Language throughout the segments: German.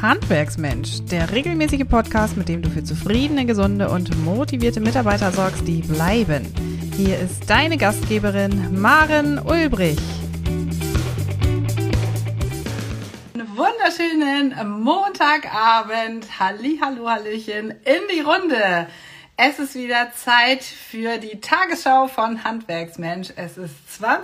Handwerksmensch, der regelmäßige Podcast, mit dem du für zufriedene, gesunde und motivierte Mitarbeiter sorgst, die bleiben. Hier ist deine Gastgeberin Maren Ulbrich. Einen wunderschönen Montagabend, Hallihallo, Hallöchen in die Runde. Es ist wieder Zeit für die Tagesschau von Handwerksmensch. Es ist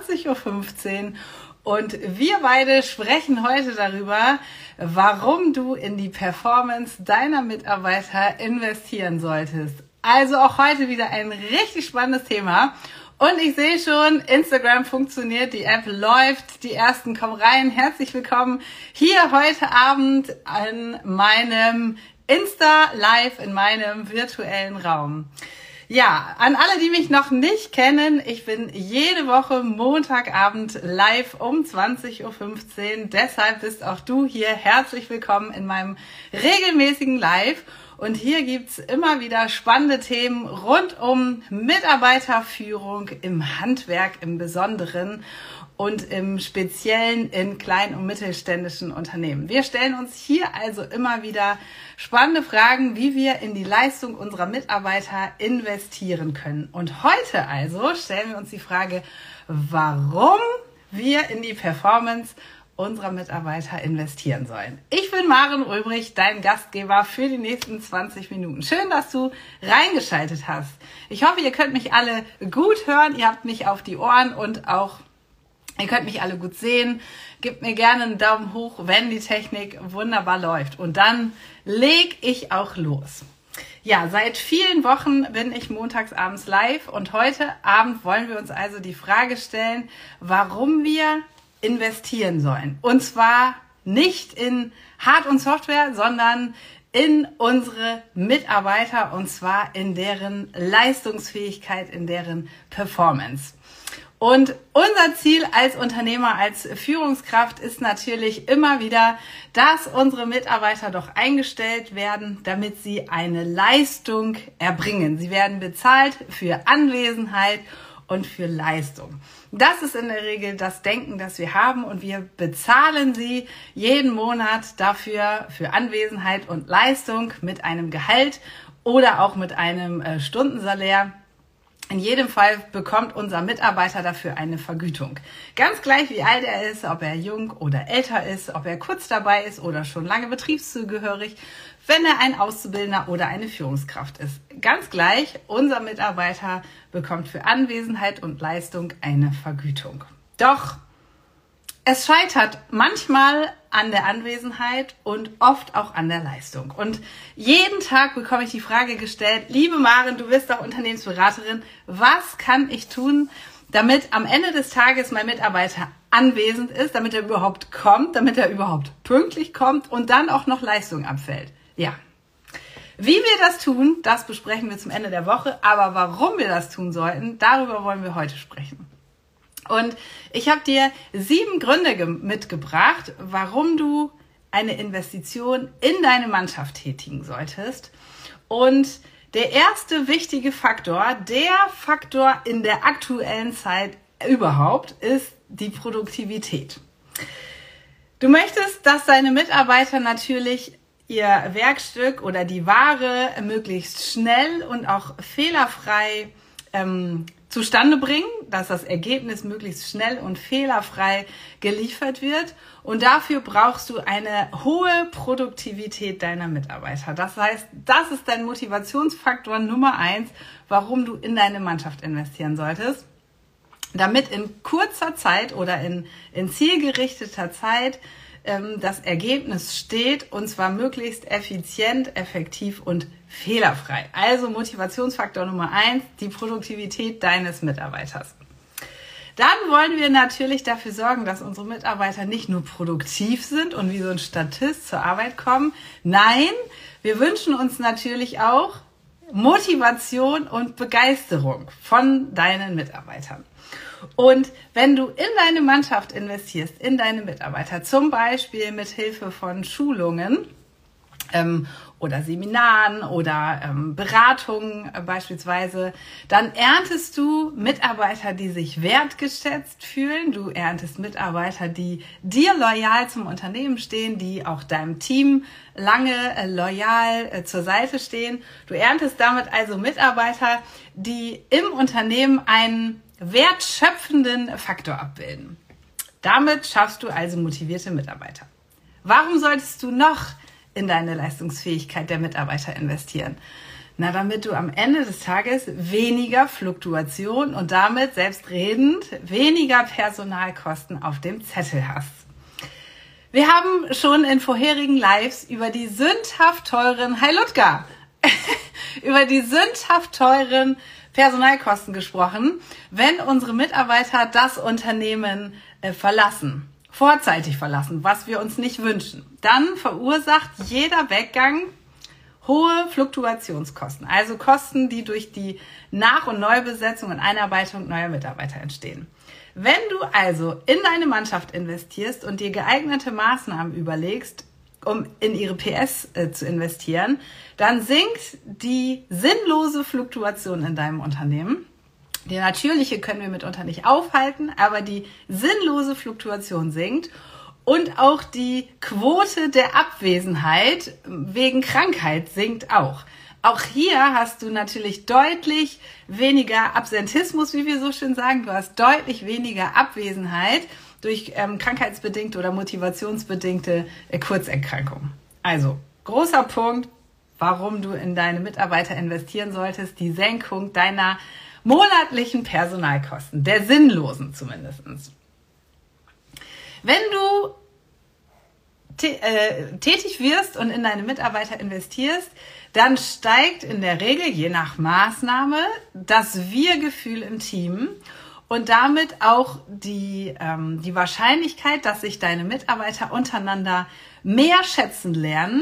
20.15 Uhr. Und wir beide sprechen heute darüber, warum du in die Performance deiner Mitarbeiter investieren solltest. Also auch heute wieder ein richtig spannendes Thema. Und ich sehe schon, Instagram funktioniert, die App läuft, die ersten kommen rein. Herzlich willkommen hier heute Abend an meinem Insta-Live in meinem virtuellen Raum. Ja, an alle, die mich noch nicht kennen, ich bin jede Woche Montagabend live um 20.15 Uhr. Deshalb bist auch du hier herzlich willkommen in meinem regelmäßigen Live. Und hier gibt's immer wieder spannende Themen rund um Mitarbeiterführung im Handwerk im Besonderen und im Speziellen in kleinen und mittelständischen Unternehmen. Wir stellen uns hier also immer wieder spannende Fragen, wie wir in die Leistung unserer Mitarbeiter investieren können. Und heute also stellen wir uns die Frage, warum wir in die Performance unserer Mitarbeiter investieren sollen. Ich bin Maren Ulbrich, dein Gastgeber für die nächsten 20 Minuten. Schön, dass du reingeschaltet hast. Ich hoffe, ihr könnt mich alle gut hören, ihr habt mich auf die Ohren und auch ihr könnt mich alle gut sehen. Gebt mir gerne einen Daumen hoch, wenn die Technik wunderbar läuft. Und dann leg ich auch los. Ja, seit vielen Wochen bin ich montags abends live und heute Abend wollen wir uns also die Frage stellen, warum wir investieren sollen. Und zwar nicht in Hard- und Software, sondern in unsere Mitarbeiter und zwar in deren Leistungsfähigkeit, in deren Performance. Und unser Ziel als Unternehmer, als Führungskraft ist natürlich immer wieder, dass unsere Mitarbeiter doch eingestellt werden, damit sie eine Leistung erbringen. Sie werden bezahlt für Anwesenheit und für Leistung. Das ist in der Regel das Denken, das wir haben und wir bezahlen sie jeden Monat dafür, für Anwesenheit und Leistung mit einem Gehalt oder auch mit einem Stundensalär. In jedem Fall bekommt unser Mitarbeiter dafür eine Vergütung. Ganz gleich, wie alt er ist, ob er jung oder älter ist, ob er kurz dabei ist oder schon lange betriebszugehörig, wenn er ein Auszubildender oder eine Führungskraft ist. Ganz gleich, unser Mitarbeiter bekommt für Anwesenheit und Leistung eine Vergütung. Doch es scheitert manchmal an der Anwesenheit und oft auch an der Leistung. Und jeden Tag bekomme ich die Frage gestellt, liebe Maren, du bist doch Unternehmensberaterin, was kann ich tun, damit am Ende des Tages mein Mitarbeiter anwesend ist, damit er überhaupt kommt, damit er überhaupt pünktlich kommt und dann auch noch Leistung abfällt? Ja. Wie wir das tun, das besprechen wir zum Ende der Woche, aber warum wir das tun sollten, darüber wollen wir heute sprechen. Und ich habe dir 7 Gründe mitgebracht, warum du eine Investition in deine Mannschaft tätigen solltest. Und der erste wichtige Faktor, der Faktor in der aktuellen Zeit überhaupt, ist die Produktivität. Du möchtest, dass deine Mitarbeiter natürlich ihr Werkstück oder die Ware möglichst schnell und auch fehlerfrei zustande bringen, dass das Ergebnis möglichst schnell und fehlerfrei geliefert wird. Und dafür brauchst du eine hohe Produktivität deiner Mitarbeiter. Das heißt, das ist dein Motivationsfaktor Nummer 1, warum du in deine Mannschaft investieren solltest, damit in kurzer Zeit oder in zielgerichteter Zeit das Ergebnis steht und zwar möglichst effizient, effektiv und fehlerfrei. Also Motivationsfaktor Nummer 1, die Produktivität deines Mitarbeiters. Dann wollen wir natürlich dafür sorgen, dass unsere Mitarbeiter nicht nur produktiv sind und wie so ein Statist zur Arbeit kommen. Nein, wir wünschen uns natürlich auch Motivation und Begeisterung von deinen Mitarbeitern. Und wenn du in deine Mannschaft investierst, in deine Mitarbeiter, zum Beispiel mit Hilfe von Schulungen oder Seminaren oder Beratungen beispielsweise, dann erntest du Mitarbeiter, die sich wertgeschätzt fühlen. Du erntest Mitarbeiter, die dir loyal zum Unternehmen stehen, die auch deinem Team lange loyal zur Seite stehen. Du erntest damit also Mitarbeiter, die im Unternehmen einen wertschöpfenden Faktor abbilden. Damit schaffst du also motivierte Mitarbeiter. Warum solltest du noch in deine Leistungsfähigkeit der Mitarbeiter investieren? Na, damit du am Ende des Tages weniger Fluktuation und damit selbstredend weniger Personalkosten auf dem Zettel hast. Wir haben schon in vorherigen Lives über die sündhaft teuren, hi Ludger, über die sündhaft teuren Personalkosten gesprochen, wenn unsere Mitarbeiter das Unternehmen verlassen, vorzeitig verlassen, was wir uns nicht wünschen. Dann verursacht jeder Weggang hohe Fluktuationskosten, also Kosten, die durch die Nach- und Neubesetzung und Einarbeitung neuer Mitarbeiter entstehen. Wenn du also in deine Mannschaft investierst und dir geeignete Maßnahmen überlegst, um in ihre PS zu investieren, dann sinkt die sinnlose Fluktuation in deinem Unternehmen. Die natürliche können wir mitunter nicht aufhalten, aber die sinnlose Fluktuation sinkt und auch die Quote der Abwesenheit wegen Krankheit sinkt auch. Auch hier hast du natürlich deutlich weniger Absentismus, wie wir so schön sagen. Du hast deutlich weniger Abwesenheit durch krankheitsbedingte oder motivationsbedingte Kurzerkrankungen. Also, großer Punkt, warum du in deine Mitarbeiter investieren solltest, die Senkung deiner monatlichen Personalkosten, der sinnlosen zumindest. Wenn du tätig wirst und in deine Mitarbeiter investierst, dann steigt in der Regel, je nach Maßnahme, das Wir-Gefühl im Team und damit auch die Wahrscheinlichkeit, dass sich deine Mitarbeiter untereinander mehr schätzen lernen,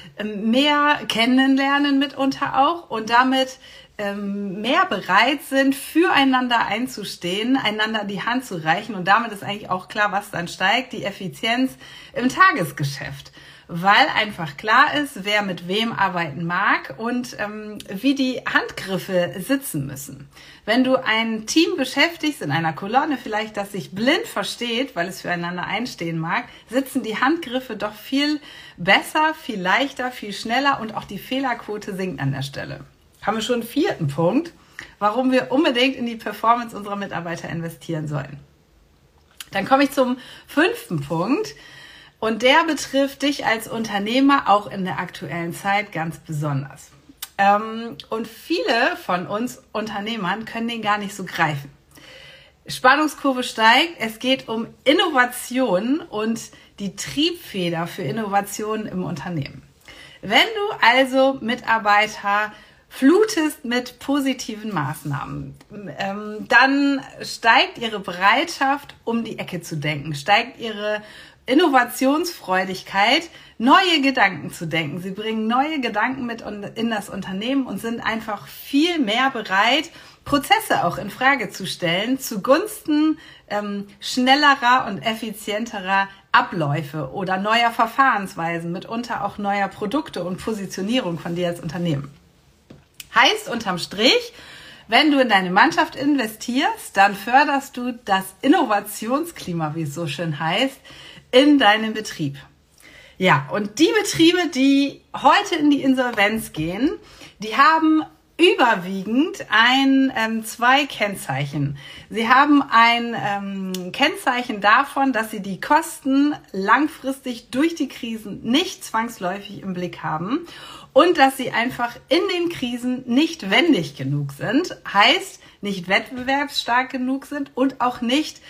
mehr kennenlernen mitunter auch und damit mehr bereit sind, füreinander einzustehen, einander die Hand zu reichen. Und damit ist eigentlich auch klar, was dann steigt, die Effizienz im Tagesgeschäft. Weil einfach klar ist, wer mit wem arbeiten mag und wie die Handgriffe sitzen müssen. Wenn du ein Team beschäftigst, in einer Kolonne vielleicht, das sich blind versteht, weil es füreinander einstehen mag, sitzen die Handgriffe doch viel besser, viel leichter, viel schneller und auch die Fehlerquote sinkt an der Stelle. Haben wir schon einen vierten Punkt, warum wir unbedingt in die Performance unserer Mitarbeiter investieren sollen. Dann komme ich zum 5. Punkt und der betrifft dich als Unternehmer auch in der aktuellen Zeit ganz besonders. Und viele von uns Unternehmern können den gar nicht so greifen. Spannungskurve steigt, es geht um Innovation und die Triebfeder für Innovationen im Unternehmen. Wenn du also Mitarbeiter flutest mit positiven Maßnahmen, dann steigt ihre Bereitschaft, um die Ecke zu denken, steigt ihre Innovationsfreudigkeit, neue Gedanken zu denken. Sie bringen neue Gedanken mit in das Unternehmen und sind einfach viel mehr bereit, Prozesse auch in Frage zu stellen, zugunsten schnellerer und effizienterer Abläufe oder neuer Verfahrensweisen, mitunter auch neuer Produkte und Positionierung von dir als Unternehmen. Heißt unterm Strich, wenn du in deine Mannschaft investierst, dann förderst du das Innovationsklima, wie es so schön heißt, in deinem Betrieb. Ja, und die Betriebe, die heute in die Insolvenz gehen, die haben überwiegend zwei Kennzeichen. Sie haben ein Kennzeichen davon, dass sie die Kosten langfristig durch die Krisen nicht zwangsläufig im Blick haben und dass sie einfach in den Krisen nicht wendig genug sind, heißt nicht wettbewerbsstark genug sind und auch nicht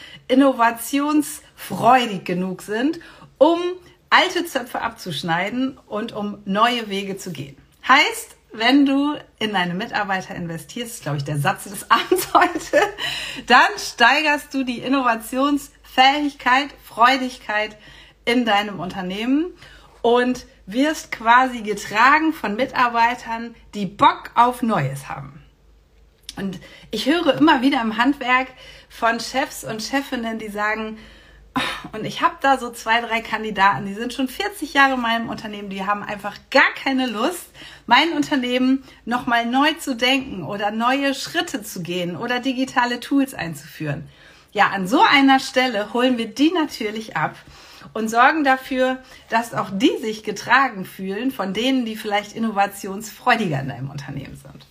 innovationsfreudig genug sind, um alte Zöpfe abzuschneiden und um neue Wege zu gehen. Heißt, wenn du in deine Mitarbeiter investierst, ist, glaube ich, der Satz des Abends heute, dann steigerst du die Innovationsfähigkeit, Freudigkeit in deinem Unternehmen und wirst quasi getragen von Mitarbeitern, die Bock auf Neues haben. Und ich höre immer wieder im Handwerk von Chefs und Chefinnen, die sagen, Und ich habe da so 2, 3 Kandidaten, die sind schon 40 Jahre in meinem Unternehmen, die haben einfach gar keine Lust, mein Unternehmen nochmal neu zu denken oder neue Schritte zu gehen oder digitale Tools einzuführen. Ja, an so einer Stelle holen wir die natürlich ab und sorgen dafür, dass auch die sich getragen fühlen von denen, die vielleicht innovationsfreudiger in deinem Unternehmen sind.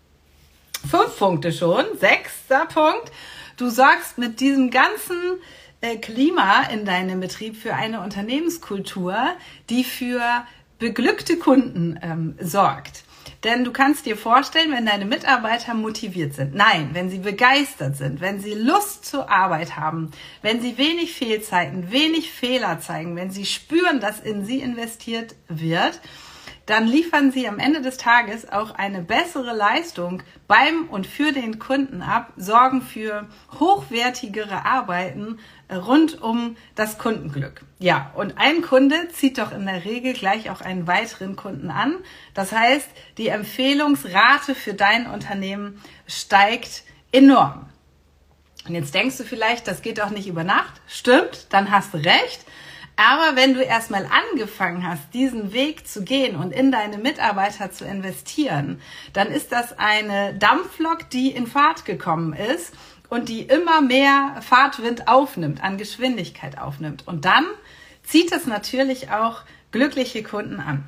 5 Punkte schon. 6. Punkt. Du sorgst mit diesem ganzen Klima in deinem Betrieb für eine Unternehmenskultur, die für beglückte Kunden sorgt. Denn du kannst dir vorstellen, wenn deine Mitarbeiter motiviert sind, nein, wenn sie begeistert sind, wenn sie Lust zur Arbeit haben, wenn sie wenig Fehlzeiten, wenig Fehler zeigen, wenn sie spüren, dass in sie investiert wird, dann liefern sie am Ende des Tages auch eine bessere Leistung beim und für den Kunden ab, sorgen für hochwertigere Arbeiten rund um das Kundenglück. Ja, und ein Kunde zieht doch in der Regel gleich auch einen weiteren Kunden an. Das heißt, die Empfehlungsrate für dein Unternehmen steigt enorm. Und jetzt denkst du vielleicht, das geht doch nicht über Nacht. Stimmt, dann hast du recht. Aber wenn du erstmal angefangen hast, diesen Weg zu gehen und in deine Mitarbeiter zu investieren, dann ist das eine Dampflok, die in Fahrt gekommen ist und die immer mehr Fahrtwind aufnimmt, an Geschwindigkeit aufnimmt. Und dann zieht es natürlich auch glückliche Kunden an.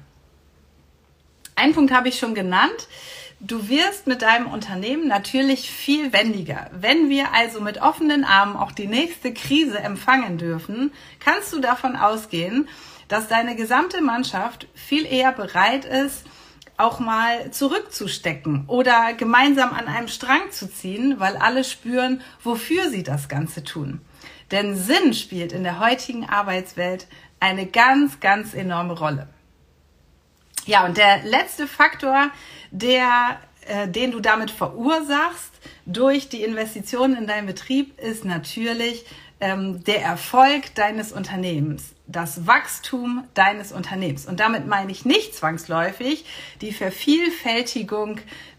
Einen Punkt habe ich schon genannt. Du wirst mit deinem Unternehmen natürlich viel wendiger. Wenn wir also mit offenen Armen auch die nächste Krise empfangen dürfen, kannst du davon ausgehen, dass deine gesamte Mannschaft viel eher bereit ist, auch mal zurückzustecken oder gemeinsam an einem Strang zu ziehen, weil alle spüren, wofür sie das Ganze tun. Denn Sinn spielt in der heutigen Arbeitswelt eine ganz, ganz enorme Rolle. Ja, und der letzte Faktor, den du damit verursachst durch die Investitionen in deinen Betrieb, ist natürlich der Erfolg deines Unternehmens, das Wachstum deines Unternehmens. Und damit meine ich nicht zwangsläufig die Vervielfältigung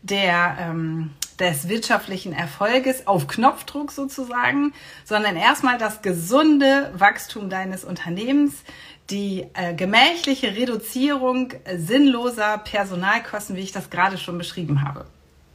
des wirtschaftlichen Erfolges auf Knopfdruck sozusagen, sondern erstmal das gesunde Wachstum deines Unternehmens, die gemächliche Reduzierung sinnloser Personalkosten, wie ich das gerade schon beschrieben habe.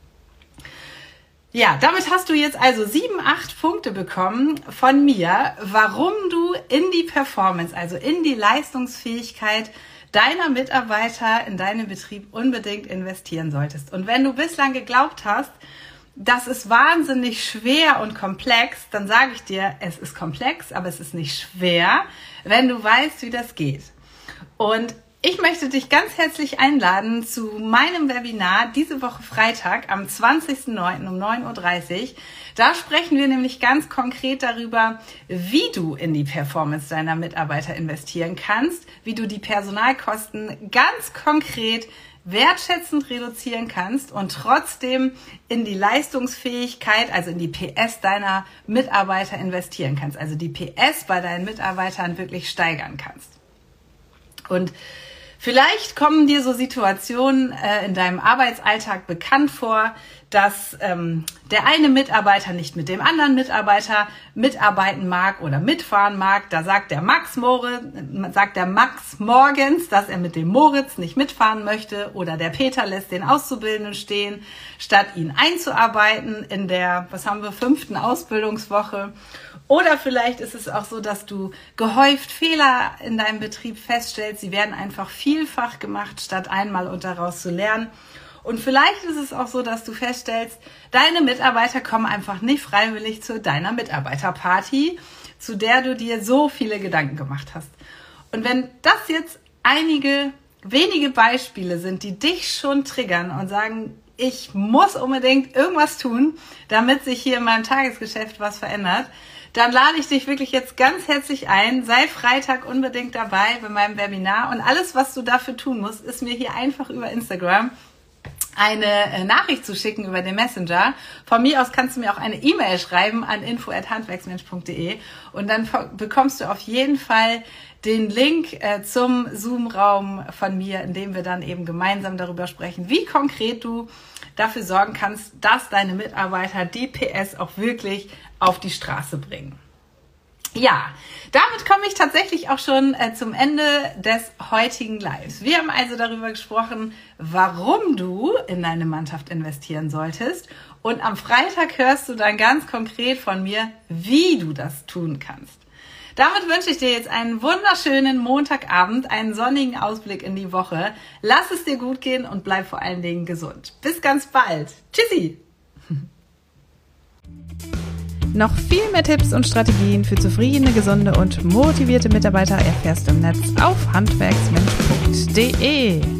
Ja, damit hast du jetzt also 7, 8 Punkte bekommen von mir, warum du in die Performance, also in die Leistungsfähigkeit deiner Mitarbeiter in deinem Betrieb unbedingt investieren solltest. Und wenn du bislang geglaubt hast, das ist wahnsinnig schwer und komplex, dann sage ich dir, es ist komplex, aber es ist nicht schwer, wenn du weißt, wie das geht. Und ich möchte dich ganz herzlich einladen zu meinem Webinar diese Woche Freitag am 20.09. um 9.30 Uhr. Da sprechen wir nämlich ganz konkret darüber, wie du in die Performance deiner Mitarbeiter investieren kannst, wie du die Personalkosten ganz konkret wertschätzend reduzieren kannst und trotzdem in die Leistungsfähigkeit, also in die PS deiner Mitarbeiter investieren kannst, also die PS bei deinen Mitarbeitern wirklich steigern kannst. Und vielleicht kommen dir so Situationen in deinem Arbeitsalltag bekannt vor, dass der eine Mitarbeiter nicht mit dem anderen Mitarbeiter mitarbeiten mag oder mitfahren mag. Da sagt der Max morgens, dass er mit dem Moritz nicht mitfahren möchte, oder der Peter lässt den Auszubildenden stehen, statt ihn einzuarbeiten in der, 5. Ausbildungswoche. Oder vielleicht ist es auch so, dass du gehäuft Fehler in deinem Betrieb feststellst. Sie werden einfach vielfach gemacht, statt einmal und daraus zu lernen. Und vielleicht ist es auch so, dass du feststellst, deine Mitarbeiter kommen einfach nicht freiwillig zu deiner Mitarbeiterparty, zu der du dir so viele Gedanken gemacht hast. Und wenn das jetzt einige wenige Beispiele sind, die dich schon triggern und sagen, ich muss unbedingt irgendwas tun, damit sich hier in meinem Tagesgeschäft was verändert, dann lade ich dich wirklich jetzt ganz herzlich ein. Sei Freitag unbedingt dabei bei meinem Webinar. Und alles, was du dafür tun musst, ist mir hier einfach über Instagram eine Nachricht zu schicken über den Messenger. Von mir aus kannst du mir auch eine E-Mail schreiben an info@handwerksmensch.de und dann bekommst du auf jeden Fall den Link zum Zoom-Raum von mir, in dem wir dann eben gemeinsam darüber sprechen, wie konkret du dafür sorgen kannst, dass deine Mitarbeiter die PS auch wirklich auf die Straße bringen. Ja, damit komme ich tatsächlich auch schon zum Ende des heutigen Lives. Wir haben also darüber gesprochen, warum du in deine Mannschaft investieren solltest. Und am Freitag hörst du dann ganz konkret von mir, wie du das tun kannst. Damit wünsche ich dir jetzt einen wunderschönen Montagabend, einen sonnigen Ausblick in die Woche. Lass es dir gut gehen und bleib vor allen Dingen gesund. Bis ganz bald. Tschüssi! Noch viel mehr Tipps und Strategien für zufriedene, gesunde und motivierte Mitarbeiter erfährst du im Netz auf handwerksmensch.de.